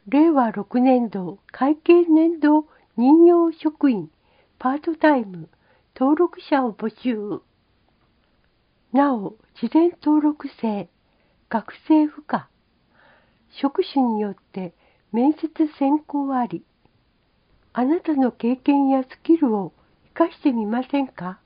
令和6年度会計年度任用職員パートタイム登録者を募集。なお、事前登録制、学生不可。職種によって面接選考あり。あなたの経験やスキルを活かしてみませんか？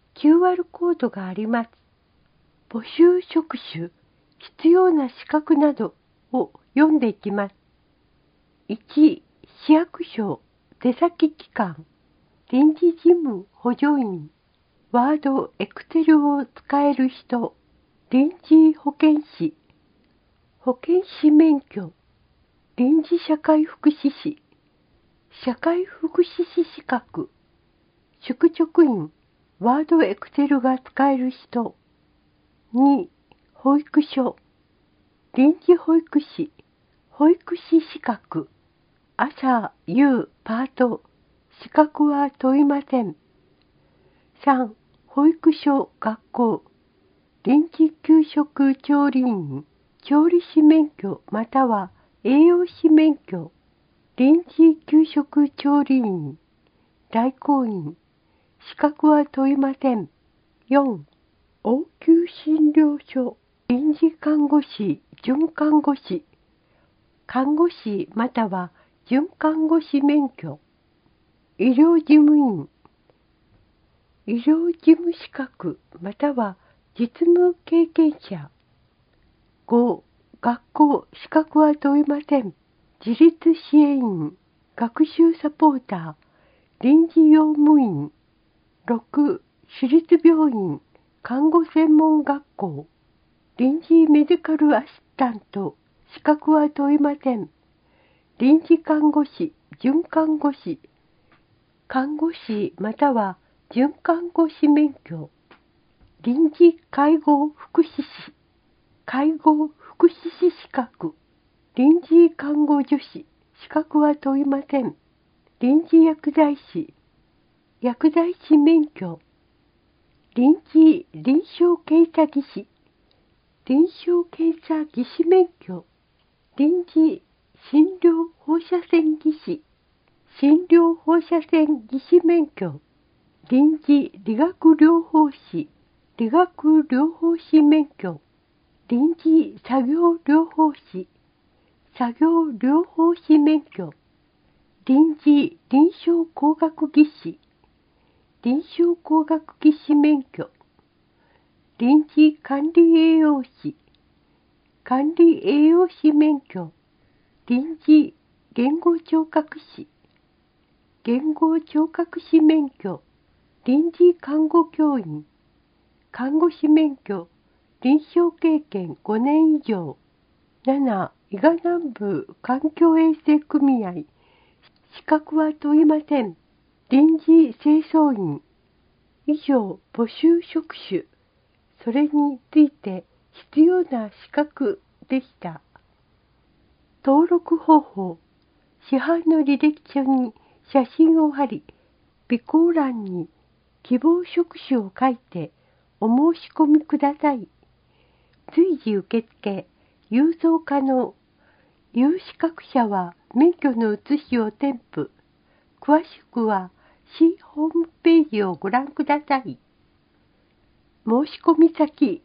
QR コードがあります。募集職種、必要な資格などを読んでいきます。1、市役所、出先機関、臨時事務補助員、ワード、エクセルを使える人、臨時保健師、保健師免許、臨時社会福祉士、社会福祉士資格、宿直員、ワード、エクセルが使える人。2、保育所、臨時保育士、保育士資格、朝、夕、パート、資格は問いません。3、保育所、学校、臨時給食調理員、調理師免許または栄養士免許、臨時給食調理員、代行員、資格は問いません。4、応急診療所、臨時看護師、准看護師、看護師または准看護師免許、医療事務員、医療事務資格または実務経験者。5、学校、資格は問いません。自立支援員、学習サポーター、臨時用務員。6、私立病院、看護専門学校、臨時メディカルアシスタント、資格は問いません。臨時看護師、准看護師、看護師または准看護師免許、臨時介護福祉士、介護福祉士資格、臨時看護助手、資格は問いません。臨時薬剤師、薬剤師免許、臨時臨床検査技師、臨床検査技師免許、臨時診療放射線技師、診療放射線技師免許、臨時理学療法士、理学療法士免許、臨時作業療法士、作業療法士免許、臨時臨床工学技師、臨床工学技師免許、臨時管理栄養士、管理栄養士免許、臨時言語聴覚士、言語聴覚士免許、臨時看護教員、看護師免許、臨床経験5年以上。7、伊賀南部環境衛生組合、資格は問いません。臨時清掃員。以上、募集職種、それについて必要な資格でした。登録方法。市販の履歴書に写真を貼り、備考欄に希望職種を書いてお申し込みください。随時受付、郵送可能。有資格者は免許の写しを添付。詳しくは市ホームページをご覧ください。申し込み先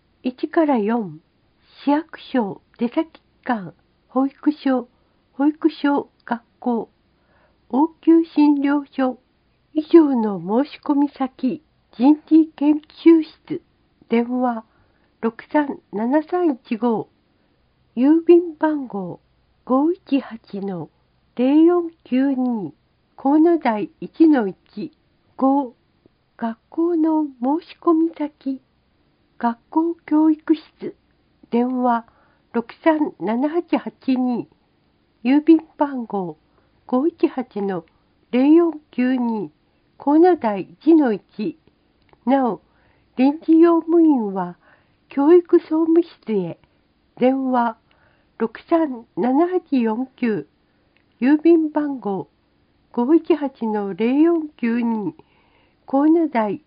1から4、市役所、出先機関、保育所、学校、応急診療所、以上の申し込み先、人事研究室、電話637315、郵便番号518-0492、河野台 1-1、5、学校の申し込み先、学校教育室、電話637882、郵便番号518-0492、河野台 1-1。なお、臨時用務員は教育総務室へ、電話637849、郵便番号518-0492、河野台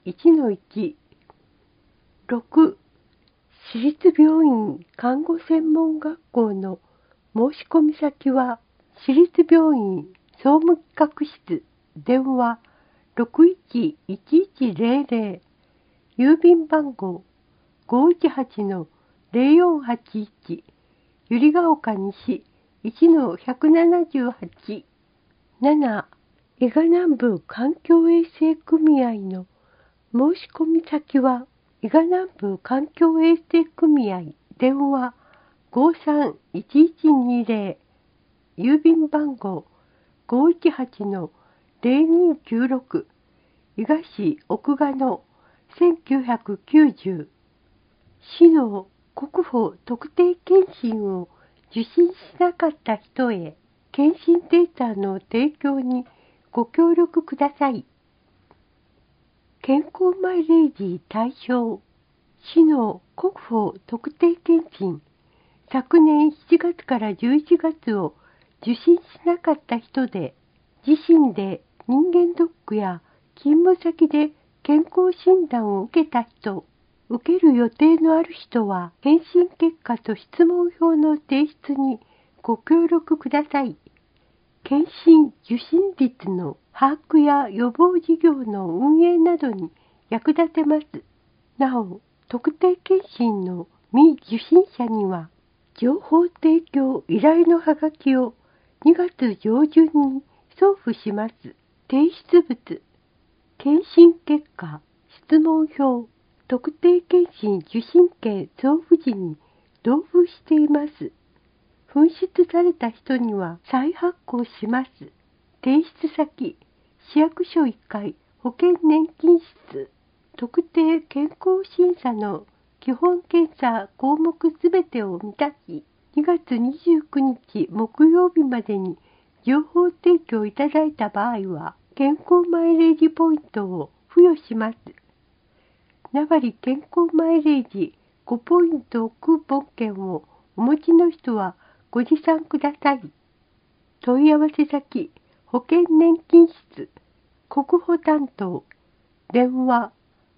1-1。6、私立病院看護専門学校の申し込み先は市立病院総務企画室、電話 611100、郵便番号 518-0481、百合ヶ丘西 1-178。7、伊賀南部環境衛生組合の申し込み先は、伊賀南部環境衛生組合、電話 531120、郵便番号 518-0296、伊賀市奥賀野1990。市の国保特定健診を受診しなかった人へ、健診データの提供にご協力ください。健康マイレージ対象。市の国保特定健診、昨年7月から11月を受診しなかった人で、自身で人間ドックや勤務先で健康診断を受けた人、受ける予定のある人は、検診結果と質問票の提出にご協力ください。検診受診率の把握や予防事業の運営などに役立てます。なお、特定健診の未受診者には、情報提供依頼のハガキを2月上旬に送付します。提出物、検診結果、質問票、特定健診受診券送付時に同封しています。紛失された人には再発行します。提出先、市役所1階保険年金室、特定健康審査の基本検査項目すべてを満たし、2月29日木曜日までに情報提供いただいた場合は、健康マイレージポイントを付与します。名張健康マイレージ5ポイントクーポン券をお持ちの人はご持参ください。問い合わせ先、保険年金室、国保担当、電話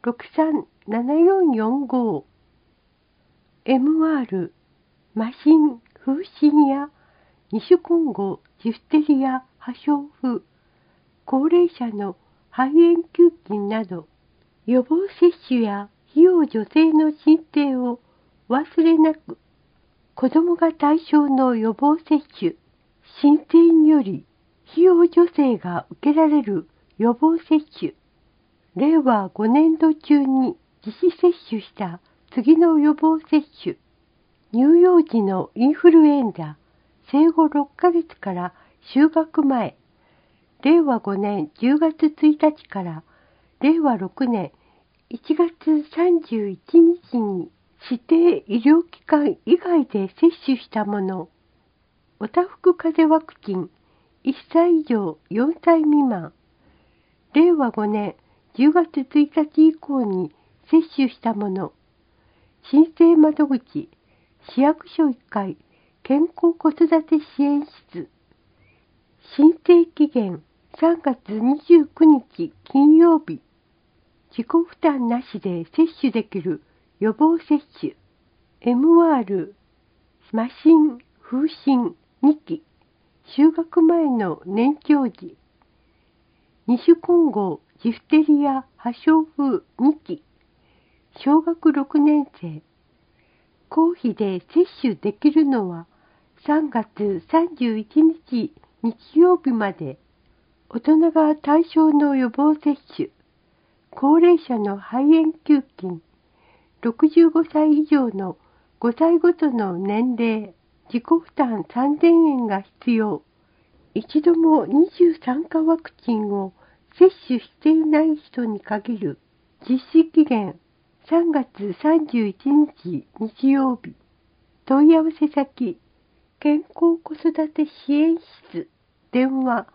637445。MR、麻疹、風疹や二種混合、ジフテリア、破傷風、高齢者の肺炎球菌など、予防接種や費用助成の申請をお忘れなく。子どもが対象の予防接種、申請により費用助成が受けられる予防接種。令和5年度中に実施接種した次の予防接種。乳幼児のインフルエンザ、生後6ヶ月から就学前。令和5年10月1日から令和6年1月31日に指定医療機関以外で接種したもの。おたふく風邪ワクチン1歳以上4歳未満。令和5年10月1日以降に接種したもの。申請窓口、市役所1階健康子育て支援室。申請期限3月29日金曜日。自己負担なしで接種できる予防接種。MR、麻疹、風疹2期。就学前の年長児。二種混合、ジフテリア、破傷風2期。小学6年生。公費で接種できるのは3月31日日曜日まで。大人が対象の予防接種。高齢者の肺炎球菌。65歳以上の5歳ごとの年齢。自己負担3000円が必要。一度も23価ワクチンを接種していない人に限る。実施期限3月31日日曜日。問い合わせ先、健康子育て支援室。電話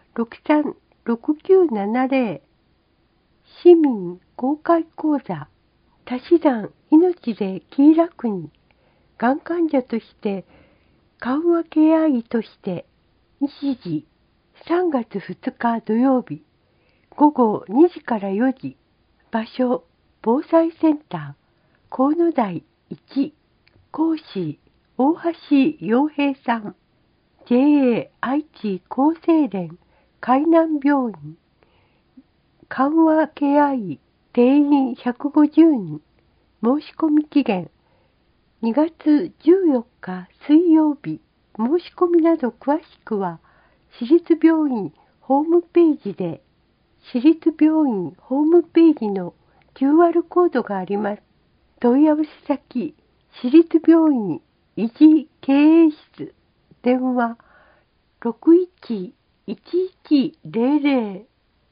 636970。市民公開講座。足し算命で気楽に。がん患者として緩和ケア医として日時3月2日土曜日午後2時から4時。場所防災センター河野台1。講師大橋洋平さん。 JA 愛知厚生連海南病院緩和ケア医定員150人申し込み期限2月14日水曜日。申し込みなど詳しくは市立病院ホームページで市立病院ホームページの QR コードがあります。問い合わせ先市立病院維持経営室電話611100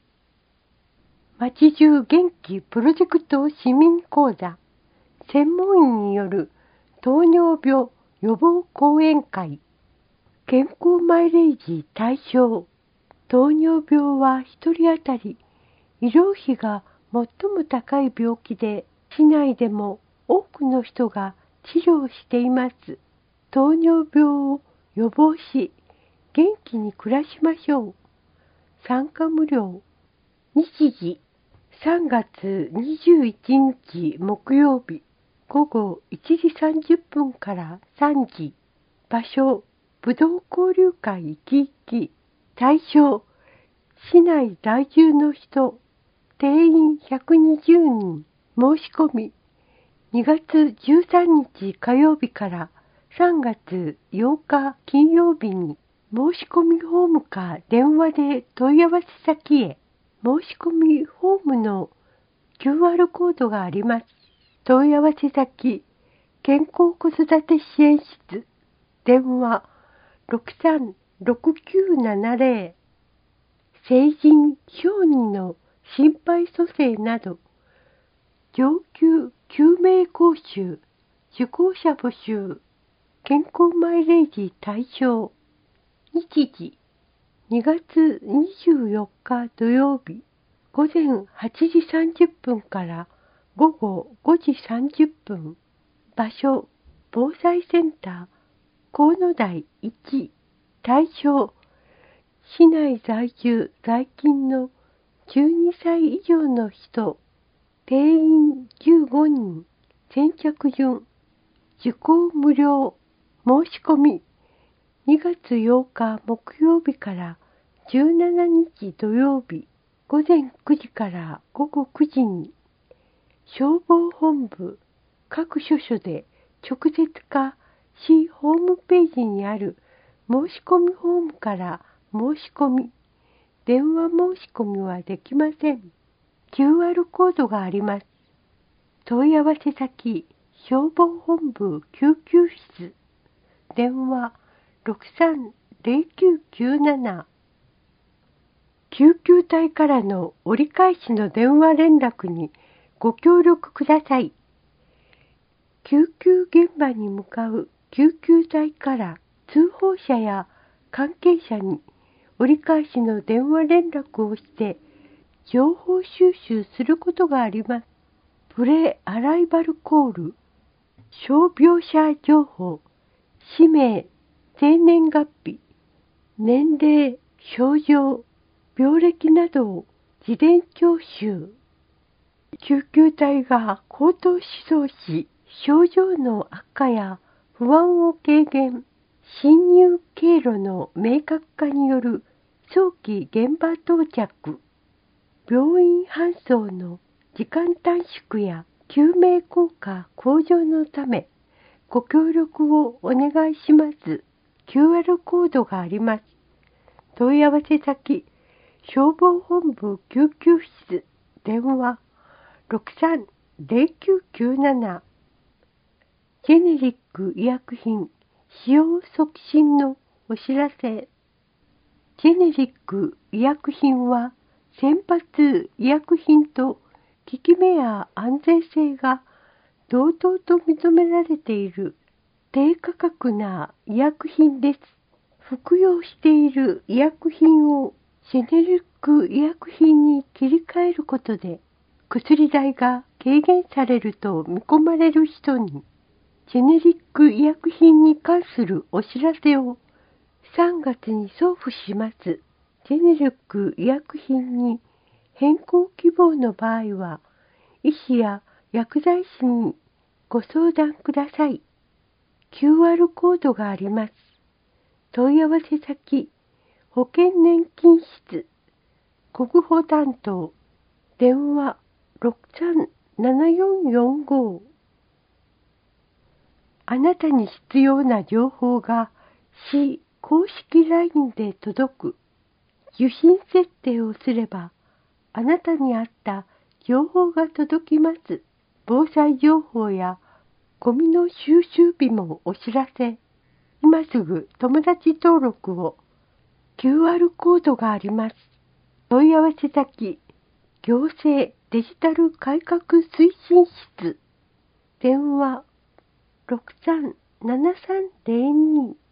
町中元気プロジェクト市民講座専門医による糖尿病予防講演会健康マイレージ対象糖尿病は1人当たり医療費が最も高い病気で市内でも多くの人が治療しています。糖尿病を予防し元気に暮らしましょう。参加無料。日時3月21日木曜日午後1時30分から3時。場所武道交流会生き生き。対象市内在住の人定員120人。申し込み2月13日火曜日から3月8日金曜日に申し込みフォームか電話で問い合わせ先へ。申し込みフォームの QR コードがあります。問い合わせ先健康子育て支援室電話636970成人小児の心肺蘇生など上級救命講習受講者募集健康マイレージ対象日時2月24日土曜日午前8時30分から午後5時30分場所防災センター河野台1対象市内在住在勤の12歳以上の人定員15人先着順受講無料申し込み2月8日木曜日から17日土曜日午前9時から午後9時に消防本部各所所で直接か市ホームページにある申し込みフォームから申し込み電話申し込みはできません。QR コードがあります。問い合わせ先消防本部救急室電話630997救急隊からの折り返しの電話連絡にご協力ください。救急現場に向かう救急隊から通報者や関係者に折り返しの電話連絡をして情報収集することがあります。プレアライバルコール、傷病者情報、氏名、生年月日、年齢、症状、病歴などを事前聴取。救急隊が口頭指導し、症状の悪化や不安を軽減、侵入経路の明確化による早期現場到着、病院搬送の時間短縮や救命効果向上のためご協力をお願いします。QR コードがあります。問い合わせ先消防本部救急室電話630997ジェネリック医薬品使用促進のお知らせ。ジェネリック医薬品は先発医薬品と効き目や安全性が同等と認められている低価格な医薬品です。服用している医薬品をジェネリック医薬品に切り替えることで薬代が軽減されると見込まれる人にジェネリック医薬品に関するお知らせを3月に送付します。ジェネリック医薬品に変更希望の場合は医師や薬剤師にご相談ください。QR コードがあります。 問い合わせ先、保険年金室、国保担当、電話637445。あなたに必要な情報が市公式 LINE で届く。受信設定をすれば、あなたに合った情報が届きます。防災情報やゴミの収集日もお知らせ。今すぐ友達登録を。QR コードがあります。問い合わせ先、行政デジタル改革推進室。電話637302